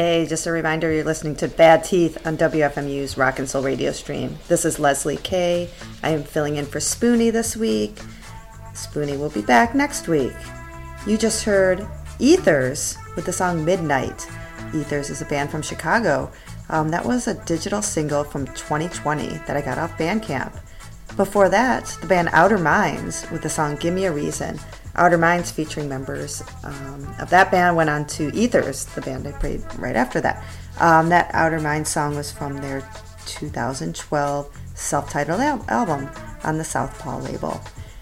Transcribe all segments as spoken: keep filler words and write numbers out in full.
Hey, just a reminder, you're listening to Bad Teeth on W F M U's Rock and Soul radio stream. This is Leslie Kay. I am filling in for Spoonie this week. Spoonie will be back next week. You just heard Ethers with the song Midnight. Ethers is a band from Chicago. Um, that was a digital single from twenty twenty that I got off Bandcamp. Before that, the band Outer Minds with the song Gimme a Reason. Outer Minds featuring members um, of that band went on to Ethers, the band I played right after that. Um, that Outer Minds song was from their two thousand twelve self-titled al- album on the Southpaw label.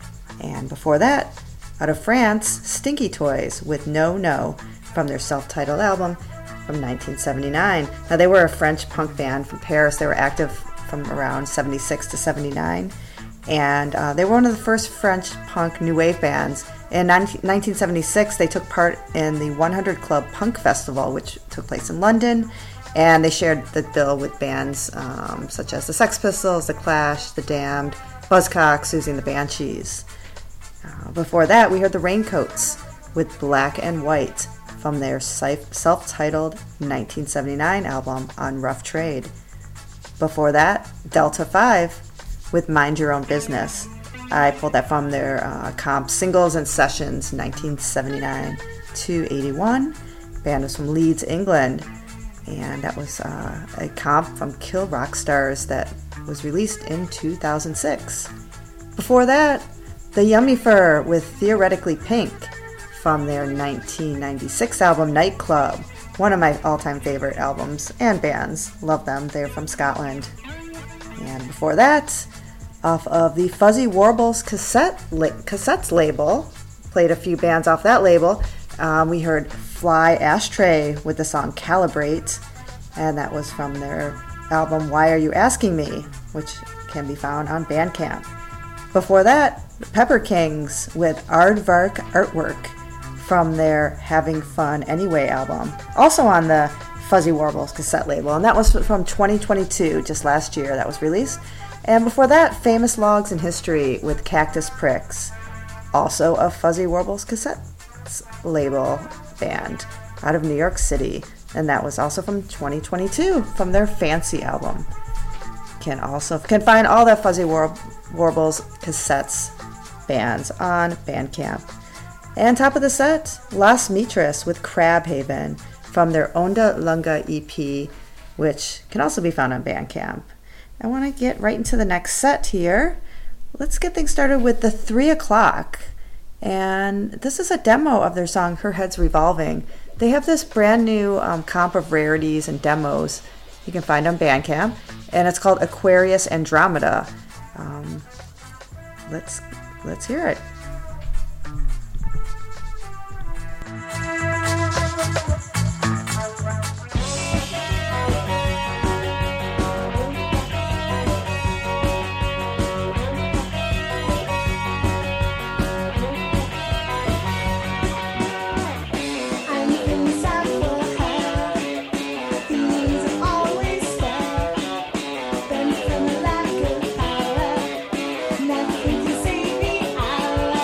And before that, out of France, Stinky Toys with No No from their self-titled album from nineteen seventy-nine. Now, they were a French punk band from Paris. They were active from around seventy-six to seventy-nine. And uh, they were one of the first French punk new wave bands. In nineteen seventy-six, they took part in the one hundred Club Punk Festival, which took place in London. And they shared the bill with bands um, such as the Sex Pistols, the Clash, the Damned, Buzzcocks, Susie and the Banshees. Uh, before that, we heard the Raincoats with Black and White from their self-titled nineteen seventy-nine album On Rough Trade. Before that, Delta five with Mind Your Own Business. I pulled that from their uh, comp Singles and Sessions nineteen seventy-nine to eighty-one. Band was from Leeds, England, and that was uh, a comp from Kill Rock Stars that was released in two thousand six. Before that, the Yummy Fur with Theoretically Pink from their nineteen ninety-six album Nightclub, one of my all-time favorite albums and bands. Love them. They're from Scotland. And before that, off of the Fuzzy Warbles cassette la- cassettes label, played a few bands off that label. Um, we heard Fly Ashtray with the song Calibrate, and that was from their album Why Are You Asking Me, which can be found on Bandcamp. Before that, the Pepper Kings with Aardvark Artwork from their Having Fun Anyway album, also on the Fuzzy Warbles cassette label, and that was from twenty twenty-two, just last year that was released. And before that, Famous Logs in History with Cactus Pricks, also a Fuzzy Warbles cassette label band out of New York City, and that was also from twenty twenty-two from their Fancy album. Can also can find all the Fuzzy War- Warbles cassettes bands on Bandcamp. And top of the set, Las Mitras with Crab Haven from their Onda Lunga E P, which can also be found on Bandcamp. I want to get right into the next set here. Let's get things started with the three o'clock. And this is a demo of their song, Her Head's Revolving. They have this brand new um, comp of rarities and demos you can find on Bandcamp. And it's called Aquarius Andromeda. Um, let's, let's hear it. Nothing to save me.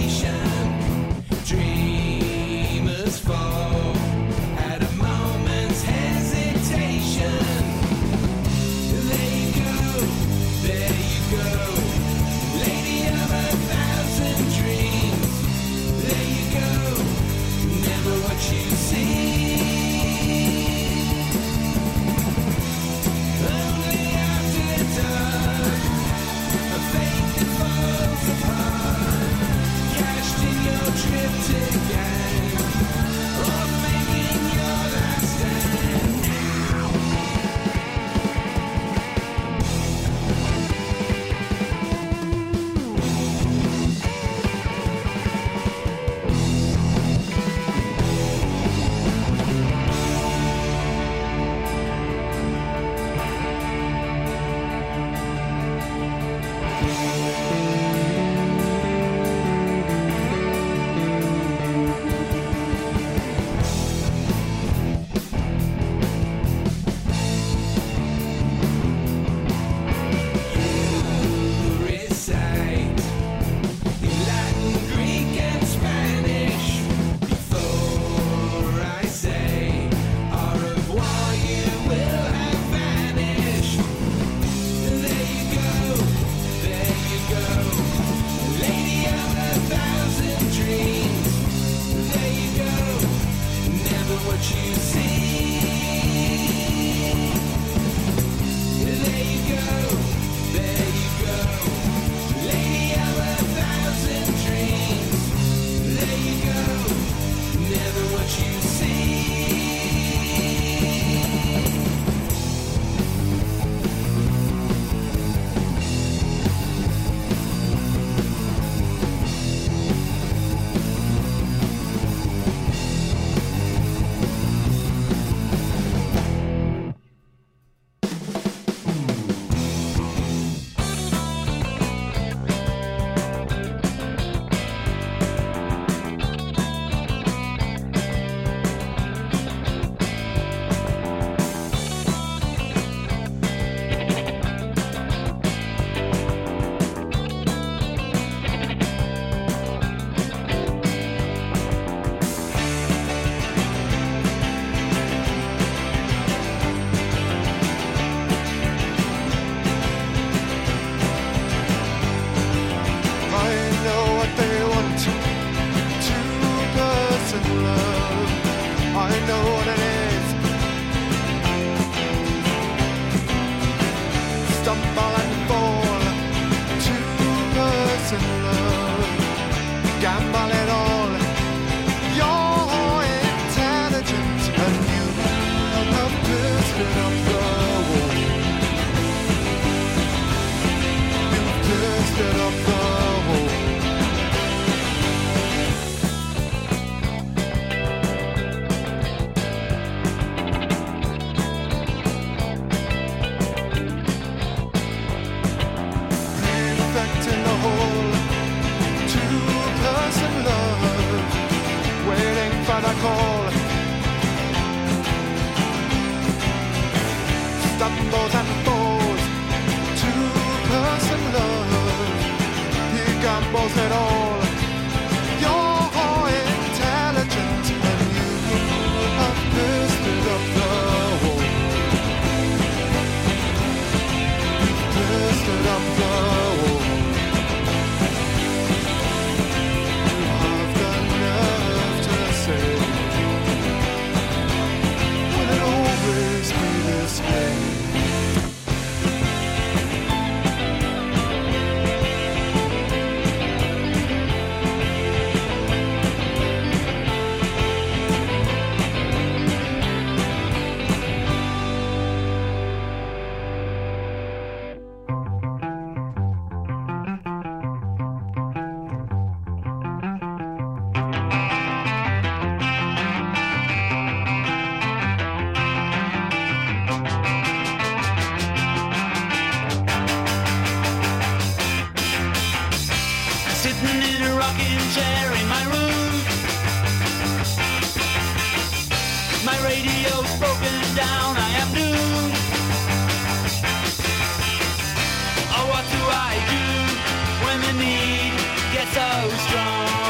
What do I do when the need gets so strong?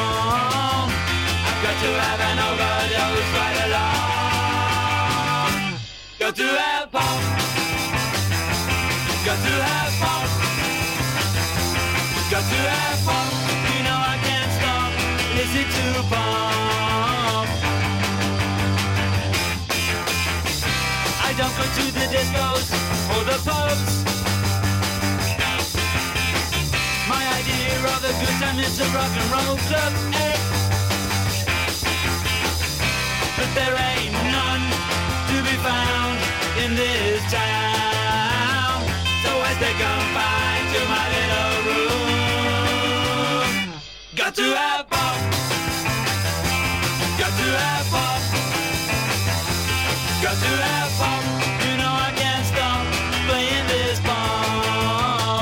to have an overdose right along. Got to have pop. Got to have pop. Got to have pop. You know I can't stop listening to pop. I don't go to the discos or the pubs. My idea of a good time is a rock and roll club, eh? But there ain't none to be found in this town. So as they confine to my little room, got to have pop. Got to have pop. Got to have pop. You know I can't stop playing this pop.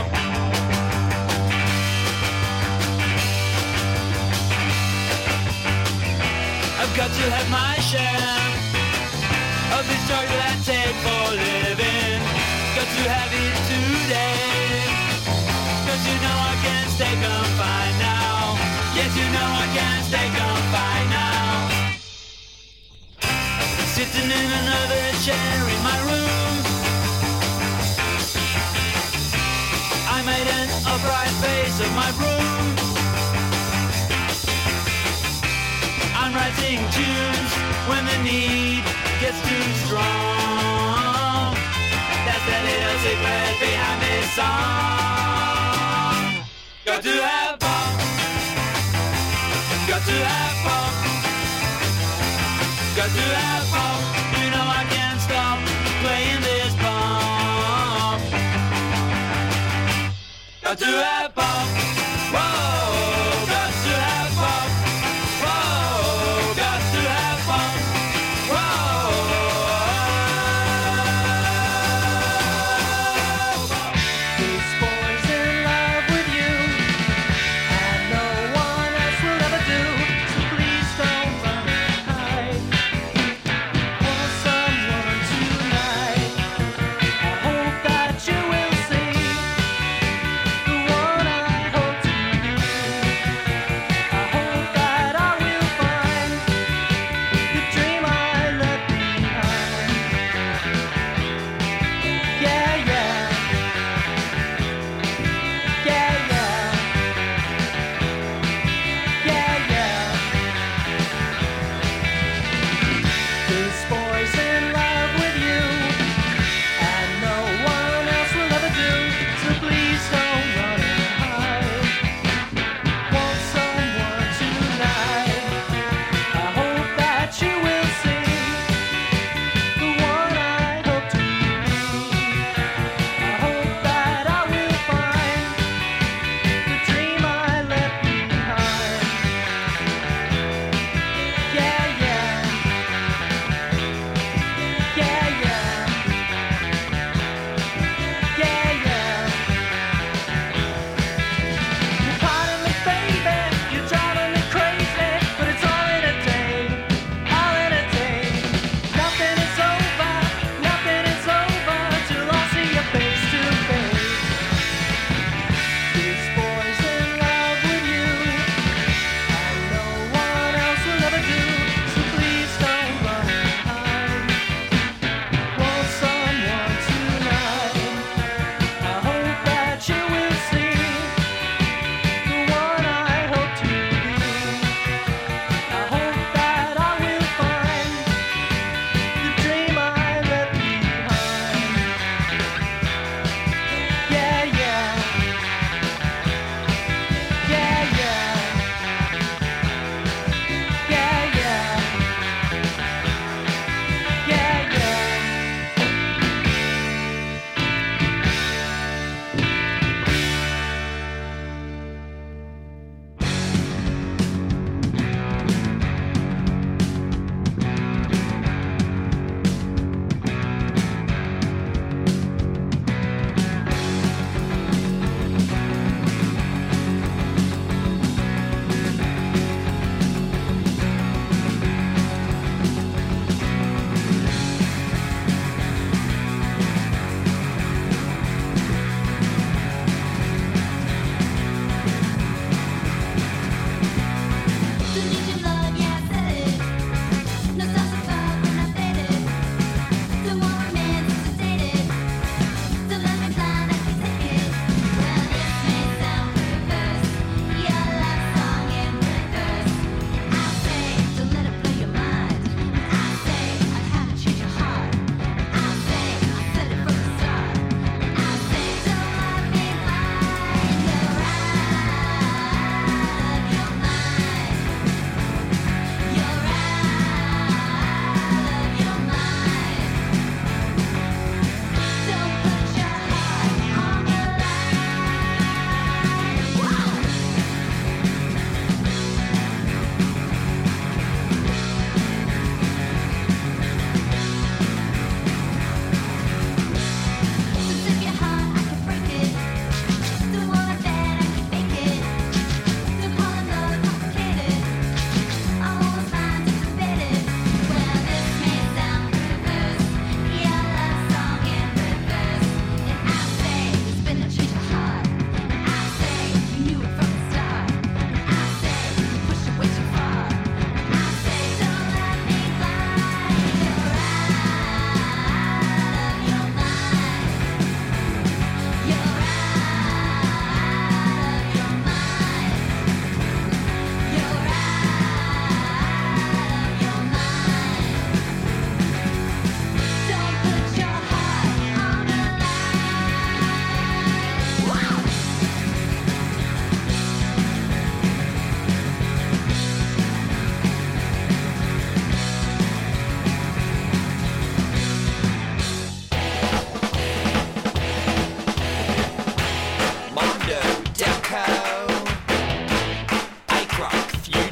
I've got to have my share of this drugs that I take for a living. Got to have it today. Cause you know I can't stay confined now. Yes, you know I can't stay confined now. Sitting in another chair in my room, I made an upright face of my broom. I'm writing tunes when the need gets too strong. That's the little secret behind this song. Got to have pop. Got to have pop. Got to have pop. You know I can't stop playing this pop. Got to have pop. Whoa, got to have pop. Whoa, got to have pop. Whoa. This boy's in love with you, and no one else will ever do. So please don't run and hide. Want someone tonight. I hope that you will see the one I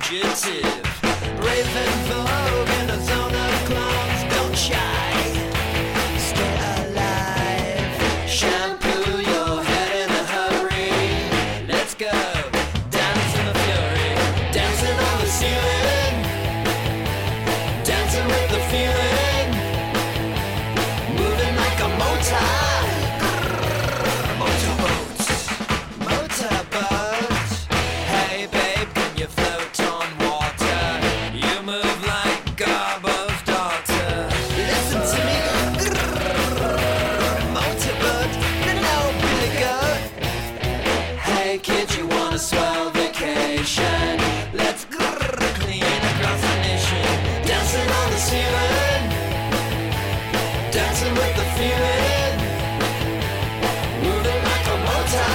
fugitive. Brave and vogue in a zone of clones, don't shy. Stay alive. Shampoo your head in a hurry. Let's go. Dance in the fury. Dancing on the ceiling. Dancing with the feeling. Moving like a motor. Motorboat. Motorboat. Hey babe, can you float on water? You move like Garbo's daughter. Listen to me. Motorboat. Hello, Billy Goat. Hey kid, you want a swell vacation? Let's clean across the nation. Dancing on the ceiling. Dancing with the feeling. Moving like a motor.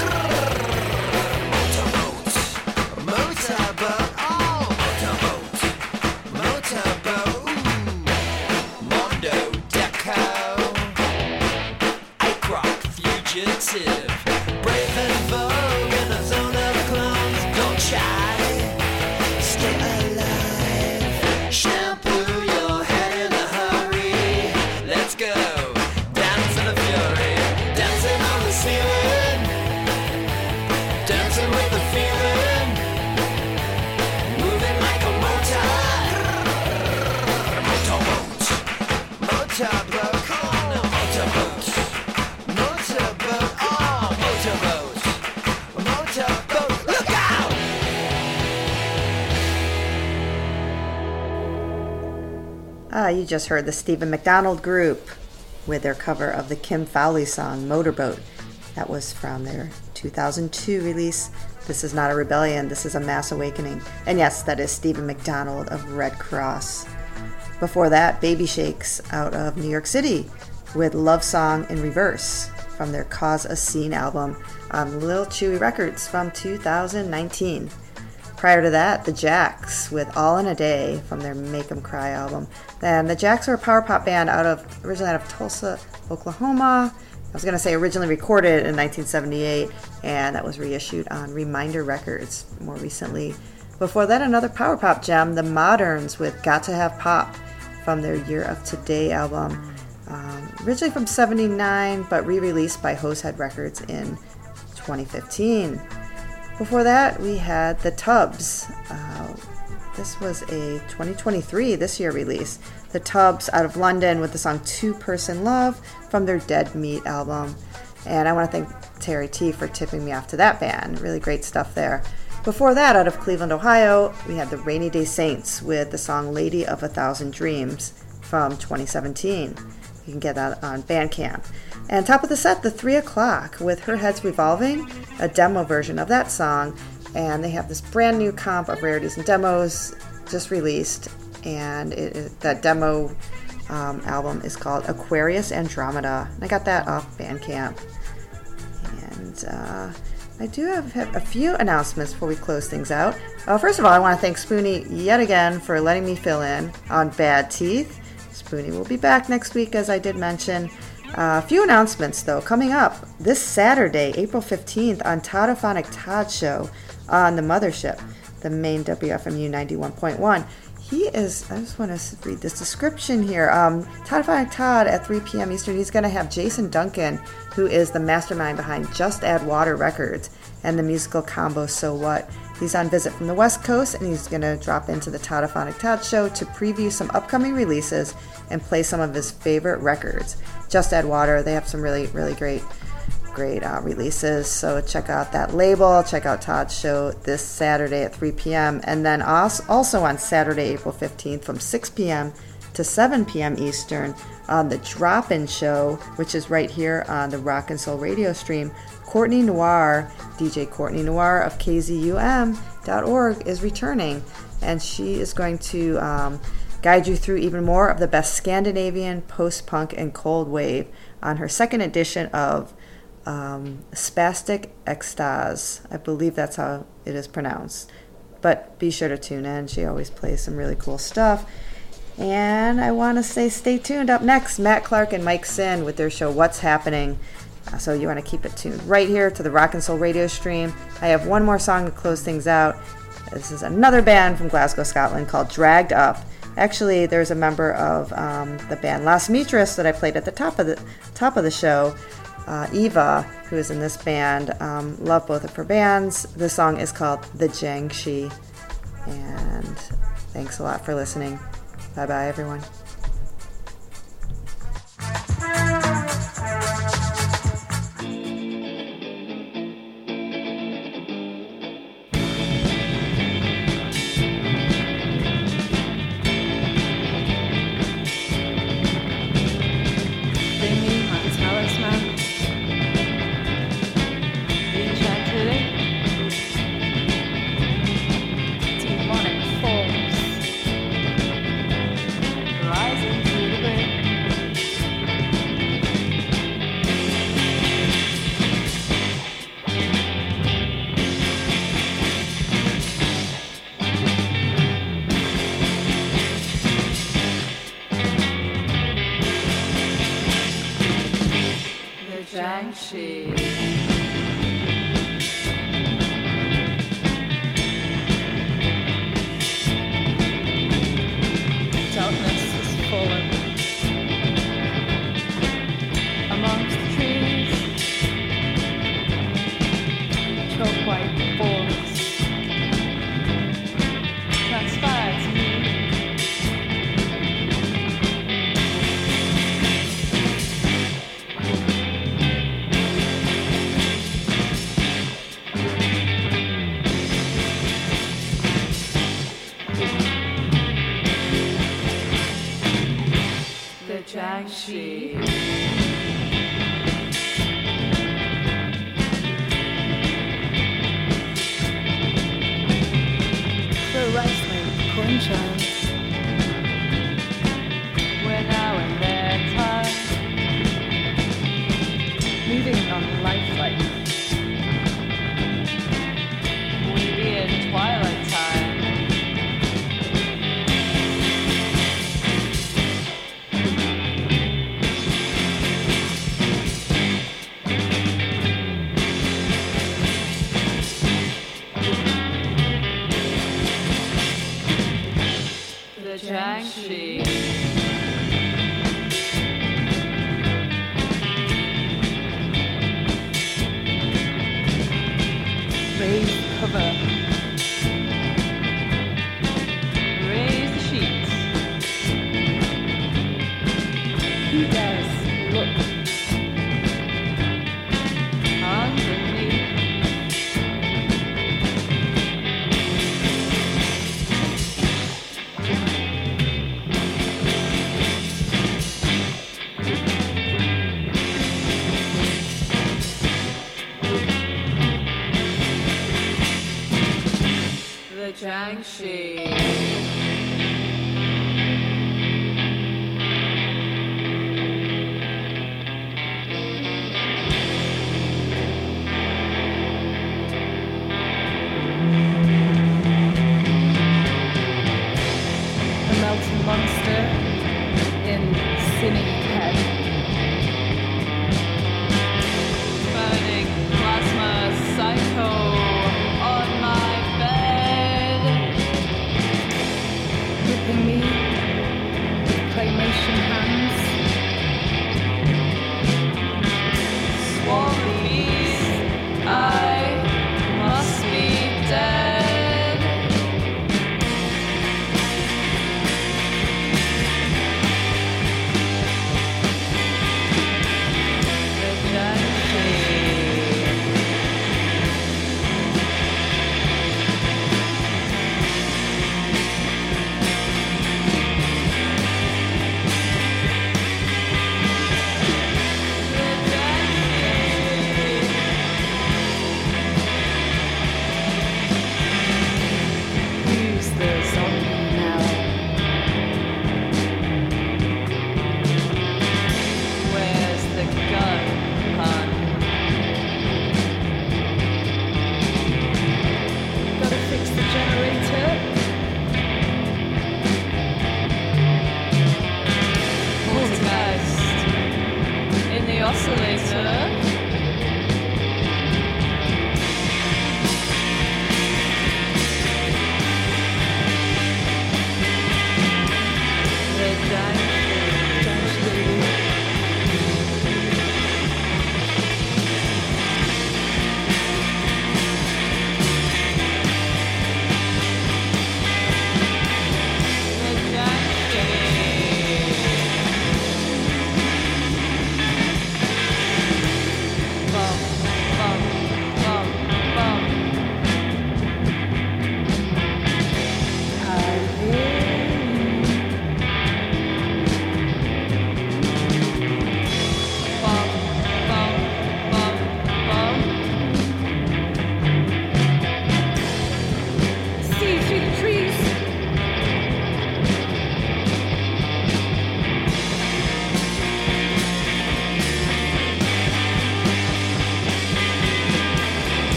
Motorboat. Motorboat. Oh, motorboat. Motorboat. Ooh. Mondo Deco. Ike rock fugitive. Brave and vogue in a zone of clones. Don't shy. Stay alive. Shampoo your head in a hurry. Let's go. Dance in the fury. Dancing on the ceiling. Dancing with the feeling. Moving like a motor. Motorboat. Motorboat. Come on now. Motorboat. Motorboat. Oh, motorboat. Motorboat. Look out! Ah, you just heard the Stephen McDonald Group with their cover of the Kim Fowley song Motorboat. That was from their two thousand two release. This is not a rebellion, this is a mass awakening. And yes, that is Stephen McDonald of Red Cross. Before that, Baby Shakes out of New York City with Love Song in Reverse from their Cause a Scene album on Lil Chewy Records from two thousand nineteen. Prior to that, the Jacks with All in a Day from their Make 'Em Cry album. Then the Jacks are a power pop band out of originally out of Tulsa, Oklahoma. I was going to say originally recorded in nineteen seventy-eight, and that was reissued on Reminder Records more recently. Before that, another power pop gem, the Moderns with Got to Have Pop from their Year of Today album. Um, originally from seventy-nine, but re-released by Hosehead Records in twenty fifteen. Before that, we had the Tubbs. Uh, this was a twenty twenty-three, this year release. The Tubbs out of London with the song Two Person Love from their Dead Meat album. And I want to thank Terry T for tipping me off to that band. Really great stuff there. Before that, out of Cleveland, Ohio, we had the Rainy Day Saints with the song Lady of a Thousand Dreams from twenty seventeen. You can get that on Bandcamp. And top of the set, the Three O'Clock with Her Head's Revolving, a demo version of that song. And they have this brand new comp of rarities and demos just released. And it, it, that demo um, album is called Aquarius Andromeda. And I got that off Bandcamp. And uh, I do have, have a few announcements before we close things out. Uh, first of all, I want to thank Spoonie yet again for letting me fill in on Bad Teeth. Spoonie will be back next week, as I did mention. A uh, few announcements, though, coming up this Saturday, April fifteenth, on Toddophonic Todd Show on the Mothership, the main W F M U ninety-one point one. He is, I just want to read this description here. Um, Toddophonic Todd at three p.m. Eastern, he's going to have Jason Duncan, who is the mastermind behind Just Add Water Records and the musical combo So What. He's on visit from the West Coast, and he's going to drop into the Toddophonic Todd Show to preview some upcoming releases and play some of his favorite records. Just Add Water, they have some really, really great, great uh, releases. So check out that label. Check out Todd's show this Saturday at three p.m. And then also on Saturday, April fifteenth from six p.m. to seven p.m. Eastern on the Drop-In Show, which is right here on the Rock and Soul radio stream. Courtney Noir, D J Courtney Noir of K Z U M dot org is returning, and she is going to um, guide you through even more of the best Scandinavian, post-punk, and cold wave on her second edition of um, Spastic Extase. I believe that's how it is pronounced. But be sure to tune in. She always plays some really cool stuff. And I want to say stay tuned. Up next, Matt Clark and Mike Sin with their show What's Happening. Uh, so you want to keep it tuned right here to the Rock and Soul radio stream. I have one more song to close things out. This is another band from Glasgow, Scotland called Dragged Up. Actually, there's a member of um, the band Las Mitras that I played at the top of the top of the show, uh, Eva, who is in this band. Um, love both of her bands. The song is called The Jiangxi. And thanks a lot for listening. Bye-bye, everyone.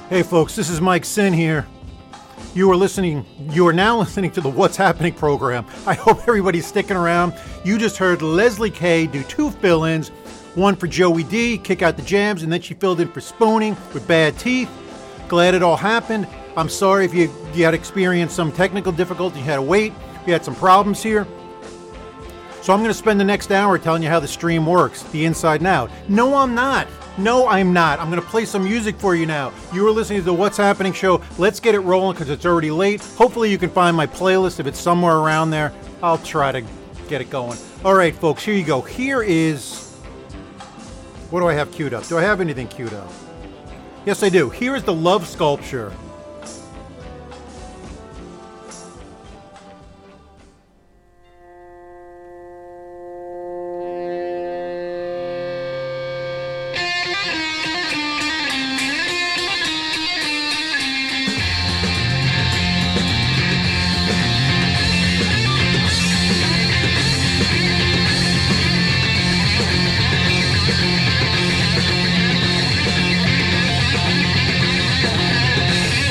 Hey folks, this is Mike Sin here. You are listening, you are now listening to the What's Happening program. I hope everybody's sticking around. You just heard Leslie K do two fill-ins, one for Joey D, kick out the jams, and then she filled in for Spoonie with Bad Teeth. Glad it all happened. I'm sorry if you, you had experienced some technical difficulty, you had to wait, we had some problems here. So I'm going to spend the next hour telling you how the stream works, the inside and out. No, I'm not. No, I'm not. I'm going to play some music for you now. You are listening to the What's Happening show. Let's get it rolling because it's already late. Hopefully you can find my playlist if it's somewhere around there. I'll try to get it going. All right, folks, here you go. Here is... What do I have queued up? Do I have anything queued up? Yes, I do. Here is the Love Sculpture. Thank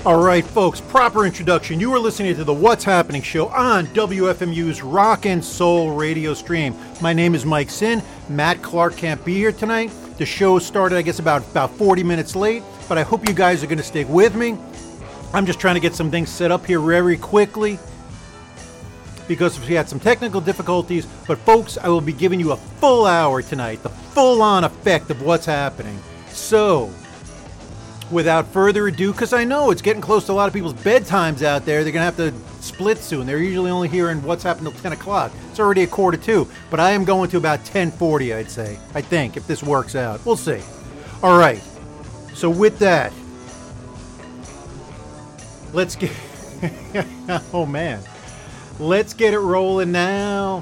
All right, folks, proper introduction. You are listening to the What's Happening show on W F M U's Rock and Soul radio stream. My name is Mike Sin. Matt Clark can't be here tonight. The show started, I guess, about, about forty minutes late, but I hope you guys are going to stick with me. I'm just trying to get some things set up here very quickly because we had some technical difficulties. But, folks, I will be giving you a full hour tonight, the full-on effect of what's happening. So, without further ado, because I know it's getting close to a lot of people's bedtimes out there. They're going to have to split soon. They're usually only hearing what's happened till ten o'clock. It's already a quarter two, but I am going to about ten forty, I'd say. I think, if this works out. We'll see. All right. So with that, let's get... oh, man. Let's get it rolling now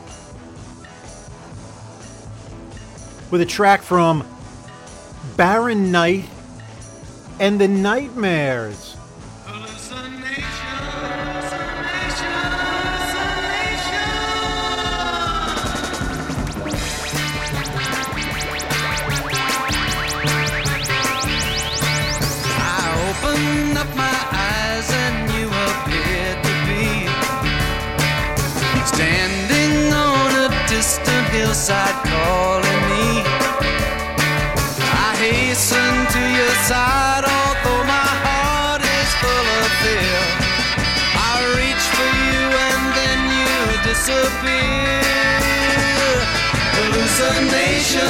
with a track from Baron Knight and the Nightmares. I opened up my eyes and you appeared to be standing on a distant hillside calling me. I hasten to your side, although my heart is full of fear. I reach for you and then you disappear. Hallucinations,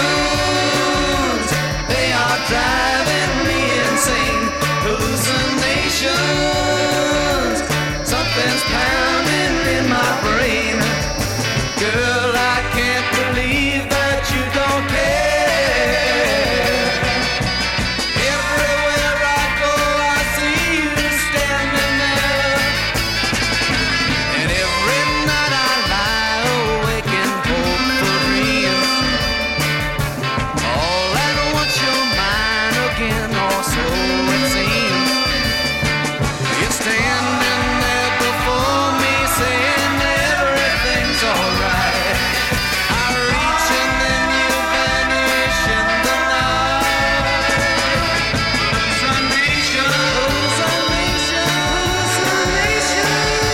they are driving me insane. Hallucinations, something's pounding in my brain. Girl, I can't believe that you don't care. Everywhere I go, I see you standing there. And every night I lie awake in hopeful dreams. All at once you're mine again, or so it seems. You're standing there before me saying everything's alright. I reach and then you vanish in the night. Hallucination, hallucination, hallucination.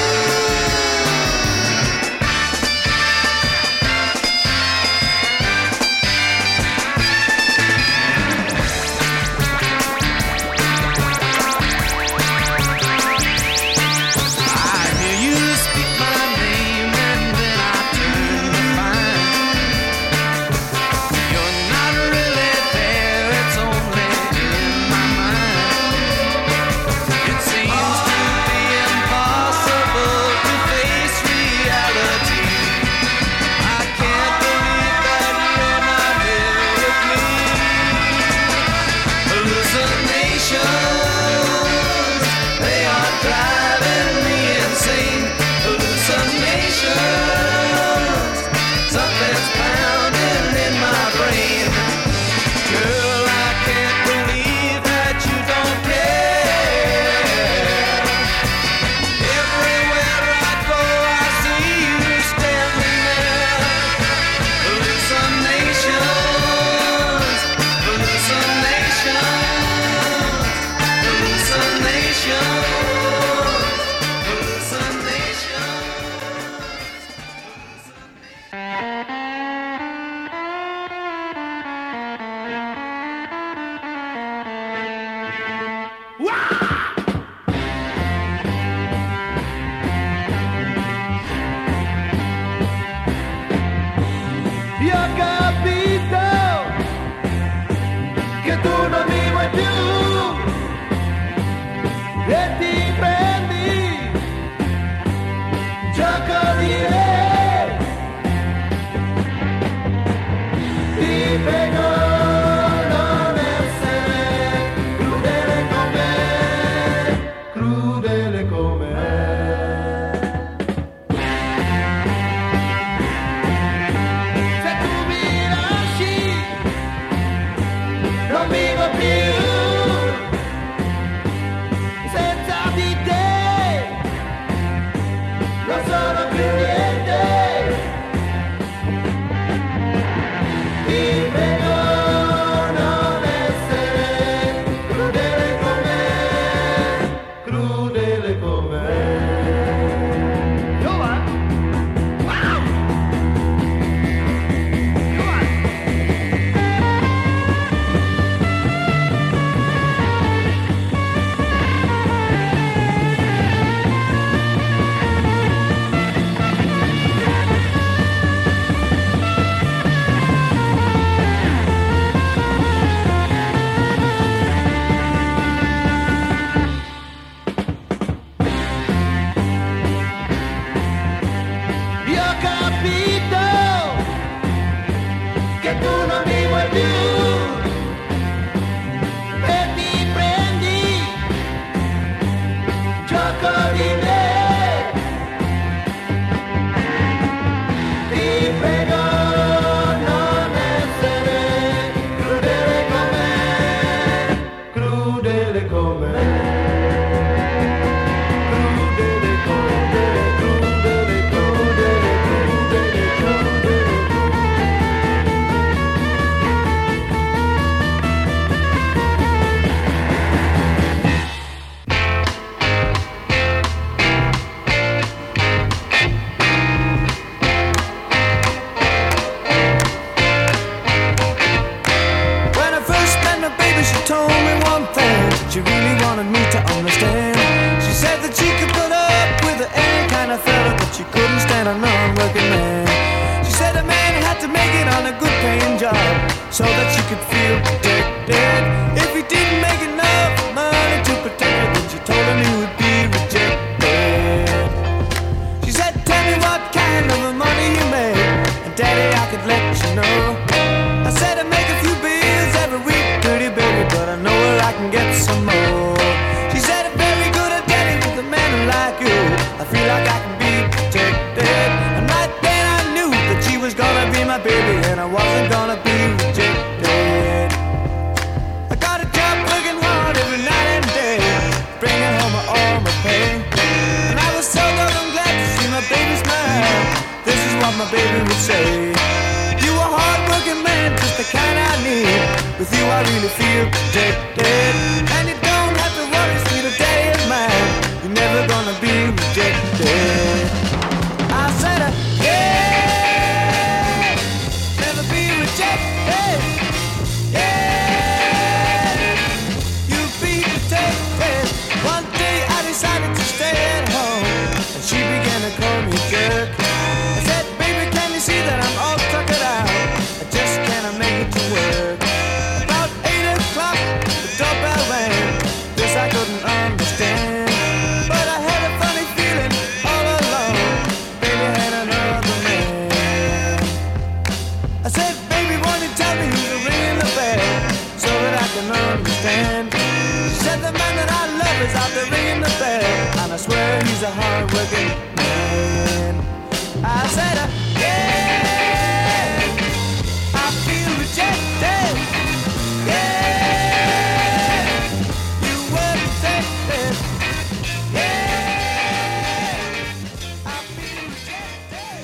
I hear you speak my name and then I turn to find you're not really there, it's only in my mind. It seems to be impossible to face reality. I can't believe that you're not here with me. Hallucinations, they are driving me insane. Hallucinations, something's pounding in my brain. Girl, I can't believe that you don't care. Everywhere I go, I see you standing there. Hallucinations, hallucinations, hallucinations, Io ho capito che tu non mi vuoi più e ti prendi gioco di me. Ti prego non essere crudele con me. told me one thing she really wanted me to understand. She said that she could put up with any kind of fella, but she couldn't stand a non-working man. She said a man had to make it on a good paying job so that she could feel protected. If he didn't make enough money to protect her, then she told him he would be rejected. She said, tell me what kind of a money you make, and daddy, I could let you know. I said I make a few bills every week, pretty baby, but I know where I can get some more. She said I'm very good at daddy with a man like you. I feel like I can be protected. And right then I knew that she was gonna be my baby, and I wasn't gonna be rejected. I got a job working hard every night and day, bringing home all my pay. And I was so doggone glad to see my baby smile. This is what my baby would say: you a hard-working man, just the kind I need. With you I really feel protected. And you don't have to worry, sweet daddy is mine. You're never gonna be rejected. I said, uh, yeah, never be rejected. Yeah, you'll be protected. One day I decided to stay at home, and she began to call me jerk. I said, baby, can you see that I'm all tuckered out? I just can't make it to work. About eight o'clock, the doorbell rang. This I couldn't understand, but I had a funny feeling all along. Baby had another man. I said, baby, won't you tell me who's ringing the bell so that I can understand? She said, the man that I love is out there ringing the bell, and I swear he's a hard-working man. I said, uh, yeah, I feel rejected. Yeah, you were rejected. Yeah, I feel rejected.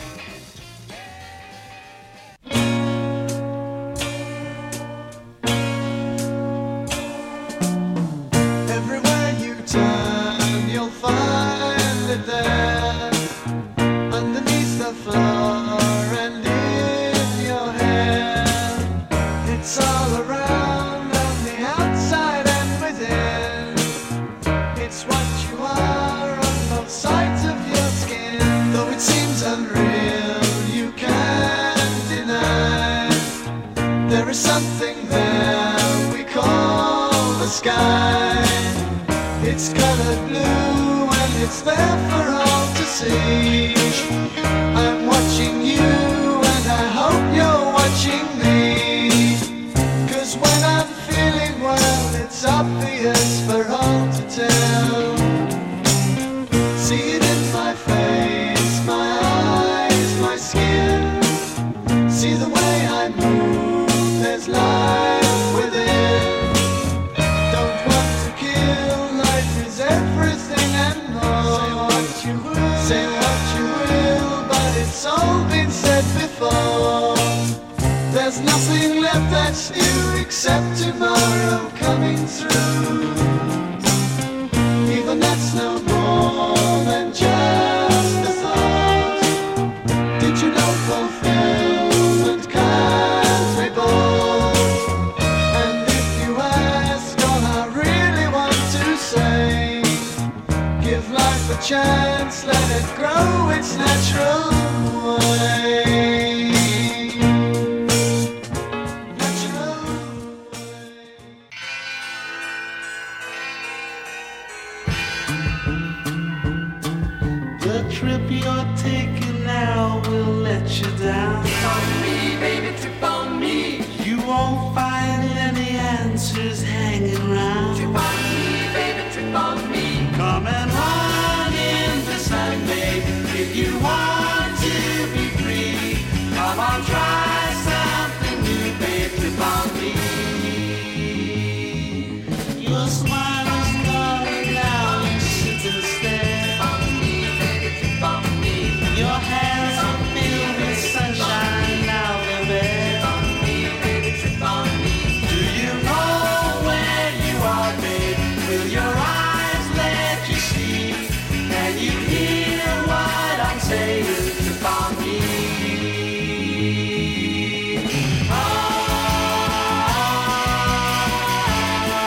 Everywhere you turn, you'll find it there, underneath the floor and in your hair. It's all around on the outside and within. It's what you are on both sides of your skin. Though it seems unreal, you can't deny there is something there we call the sky. It's colored blue and it's there for all to see. I'm watching you and I hope you're watching me. 'Cause when I'm feeling well, it's obvious for all to tell. See it in my face, my eyes, my skin. See the way I move, there's life within. Don't want to kill, life is everything and more. Say what you will, say what you will, but it's all been said before. There's nothing left that's new except tomorrow coming through. Even that's no more than just a thought. Did you know fulfillment can't be bought? And if you ask all I really want to say, give life a chance, let it grow its natural way. Natural way. The trip you're taking now will let you down. Trip on me, baby, trip on me. You won't find any answers hanging around. Trip on me, baby, trip on me. Come and run in the sun, babe. If you want to be free, come on, try something new, babe. Trip on me. Your smile is gone now. You sit and stare. Trip on me, baby, trip on me. Your hands are filled with sunshine now, baby. Trip on me, baby, trip on me. Do you know where you are, babe? Will your eyes let you see? Can you hear what I'm saying? Trip on me. Ah,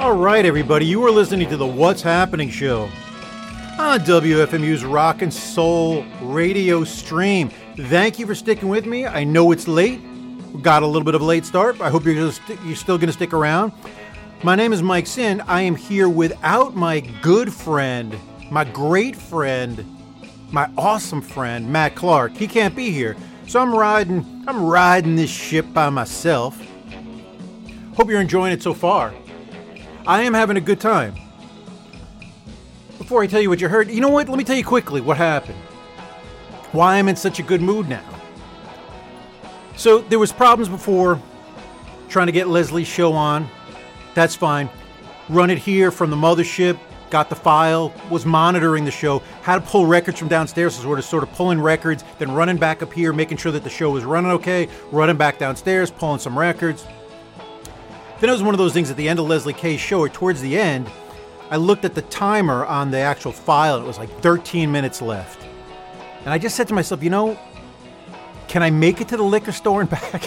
All right, everybody, you are listening to the What's Happening show on W F M U's Rock and Soul radio stream. Thank you for sticking with me. I know it's late. We got a little bit of a late start. I hope you're, gonna st- you're still going to stick around. My name is Mike Sin. I am here without my good friend, my great friend, my awesome friend, Matt Clark. He can't be here, so I'm riding. I'm riding this ship by myself. Hope you're enjoying it so far. I am having a good time. Before I tell you what you heard, you know what? Let me tell you quickly what happened. Why I'm in such a good mood now. So there was problems before trying to get Leslie's show on. That's fine. Run it here from the mothership. Got the file. Was monitoring the show. Had to pull records from downstairs. So sort of, sort of pulling records, then running back up here, making sure that the show was running okay. Running back downstairs, pulling some records. Then it was one of those things at the end of Leslie K's show, or towards the end, I looked at the timer on the actual file, and it was like thirteen minutes left. And I just said to myself, you know, can I make it to the liquor store and back?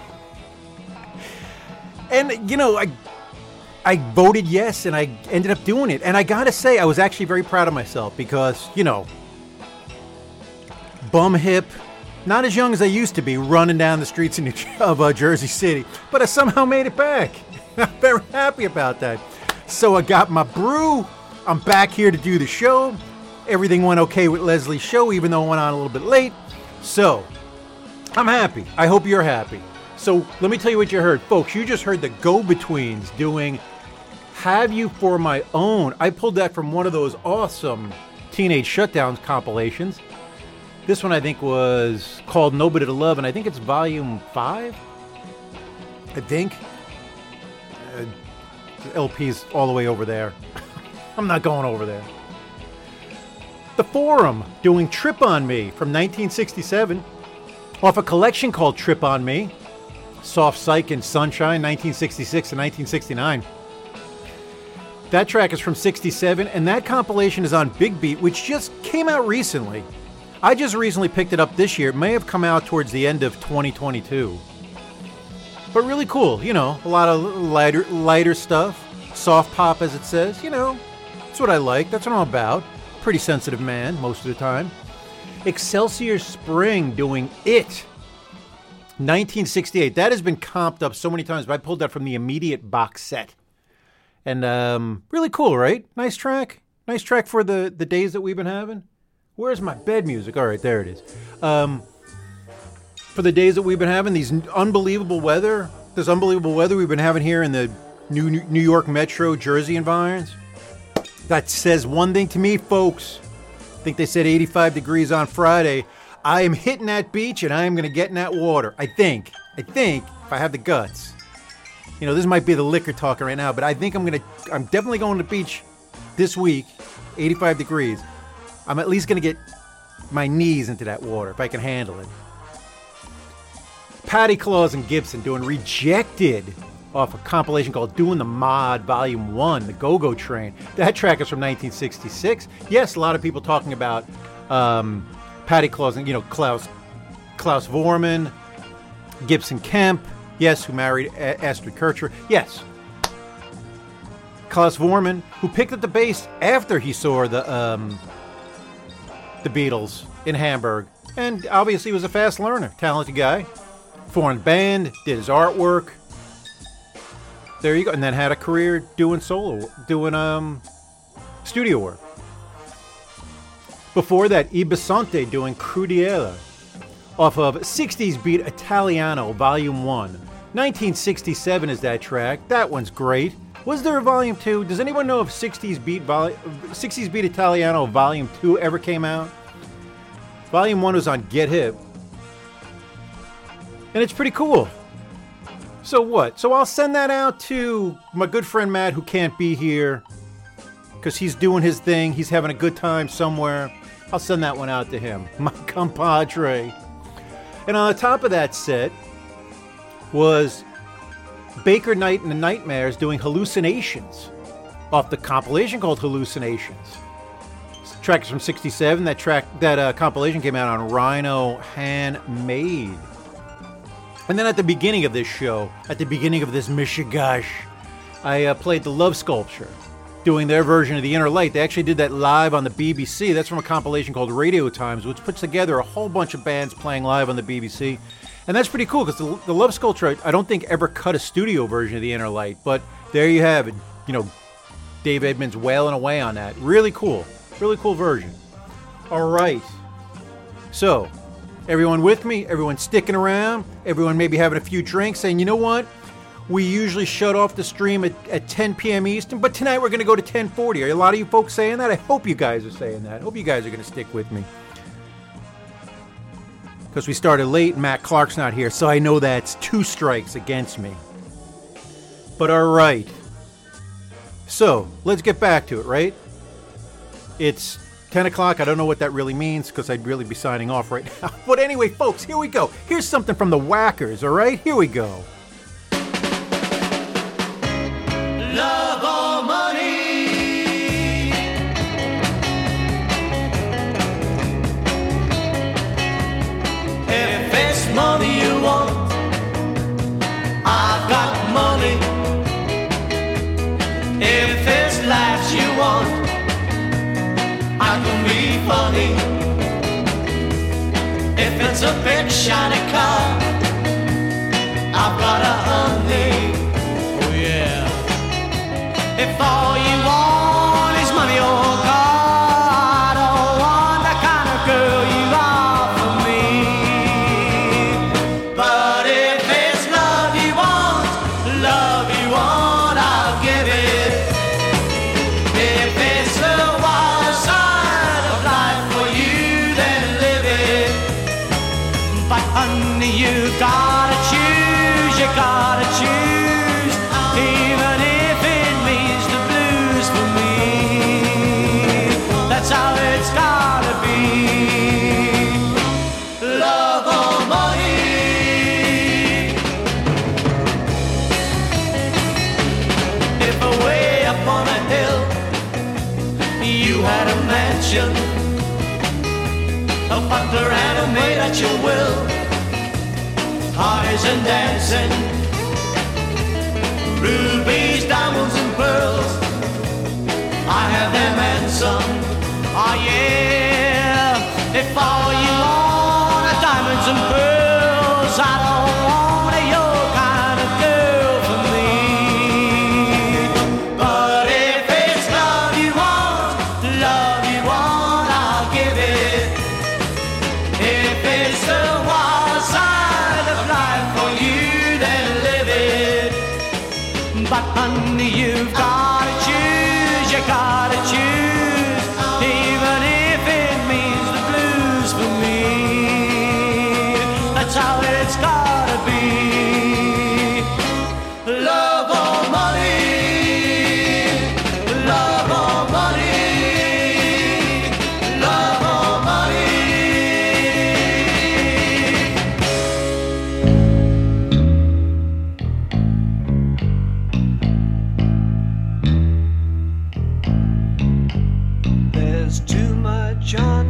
And, you know, I I voted yes, and I ended up doing it. And I gotta say, I was actually very proud of myself because, you know, bum hip, not as young as I used to be, running down the streets of, New- of uh, Jersey City, but I somehow made it back. I'm very happy about that. So I got my brew. I'm back here to do the show. Everything went okay with Leslie's show, even though it went on a little bit late. So I'm happy. I hope you're happy. So let me tell you what you heard. Folks, you just heard the Go-Betweens doing Have You For My Own. I pulled that from one of those awesome Teenage Shutdowns compilations. This one I think was called Nobody to Love, and I think it's volume five. I think. Uh, the L P's all the way over there. I'm not going over there. The Forum doing Trip On Me from nineteen sixty-seven off a collection called Trip On Me. Soft Psych and Sunshine, nineteen sixty-six and nineteen sixty-nine. That track is from sixty-seven, and that compilation is on Big Beat, which just came out recently. I just recently picked it up this year. It may have come out towards the end of twenty twenty-two. But really cool, you know, a lot of lighter lighter stuff. Soft pop, as it says, you know. That's what I like. That's what I'm about. Pretty sensitive man most of the time. Excelsior Spring doing It. nineteen sixty-eight. That has been comped up so many times, but I pulled that from the Immediate box set. And um, really cool, right? Nice track. Nice track for the, the days that we've been having. Where's my bed music? All right, there it is. Um, for the days that we've been having, these unbelievable weather, this unbelievable weather we've been having here in the New New York Metro, Jersey environs. That says one thing to me, folks. I think they said eighty-five degrees on Friday. I am hitting that beach and I am going to get in that water. I think. I think if I have the guts. You know, this might be the liquor talking right now, but I think I'm going to, I'm definitely going to the beach this week, eighty-five degrees. I'm at least going to get my knees into that water if I can handle it. Patty Claus and Gibson doing Rejected off a compilation called Doing the Mod Volume one, The Go-Go Train. That track is from nineteen sixty-six. Yes, a lot of people talking about um, Patty Claus and, you know, Klaus, Klaus Vorman, Gibson Kemp, yes, who married a- Astrid Kirchner. Yes. Klaus Vorman, who picked up the bass after he saw the um, the Beatles in Hamburg, and obviously was a fast learner, talented guy. Formed band, did his artwork. There you go, and then had a career doing solo, doing um studio work. Before that, Ibasante doing Crudiera off of sixties Beat Italiano Volume one. nineteen sixty-seven is that track. That one's great. Was there a Volume two? Does anyone know if sixties Beat Vol- sixties Beat Italiano Volume two ever came out? Volume one was on Get Hip. And it's pretty cool. So what? So I'll send that out to my good friend Matt, who can't be here because he's doing his thing. He's having a good time somewhere. I'll send that one out to him. My compadre. And on the top of that set was Baker Knight and the Nightmares doing Hallucinations off the compilation called Hallucinations. This track is from sixty-seven. That track, that uh, compilation came out on Rhino Handmade. And then at the beginning of this show, at the beginning of this Mishigash, I uh, played the Love Sculpture, doing their version of The Inner Light. They actually did that live on the B B C. That's from a compilation called Radio Times, which puts together a whole bunch of bands playing live on the B B C. And that's pretty cool, because the, the Love Sculpture, I don't think ever cut a studio version of The Inner Light, but there you have it. You know, Dave Edmunds wailing away on that. Really cool. Really cool version. All right. So, everyone with me? Everyone sticking around? Everyone maybe having a few drinks, saying, you know what? We usually shut off the stream at, at ten p.m. Eastern, but tonight we're going to go to ten forty. Are a lot of you folks saying that? I hope you guys are saying that. I hope you guys are going to stick with me. Because we started late and Matt Clark's not here, so I know that's two strikes against me. But all right. So, let's get back to it, right? It's ten o'clock. I don't know what that really means, because I'd really be signing off right now. But anyway, folks, here we go. Here's something from the Whackers, all right? Here we go. Love or money? If it's money you want, I've got money. If it's laughs you want, I can be funny. If it's a big shiny car, I've got a honey. Oh yeah. If all you want is money or God, I don't want the kind of girl you are for me. But if it's love you want, love you want, I'll give it. If it's the wild side of life for you, then live it. But honey, you gotta choose, you gotta choose, even if it means the blues for me. That's how it's gotta be. Love or money? If away up on a hill you had a mansion, a butler and a maid at your will, parties and dancing, rubies, diamonds and pearls, I have them and some. Oh yeah. If all you want are diamonds and pearls, I don't want your kind of girl for me. But if it's love you want, love you want, I'll give it. If it's the wild side of life for you, then live it. But honey, you've gotta choose, you gotta choose, even if it means the blues for me. That's how it's gotta be. Love or money? Love or money? Love or money? There's too much on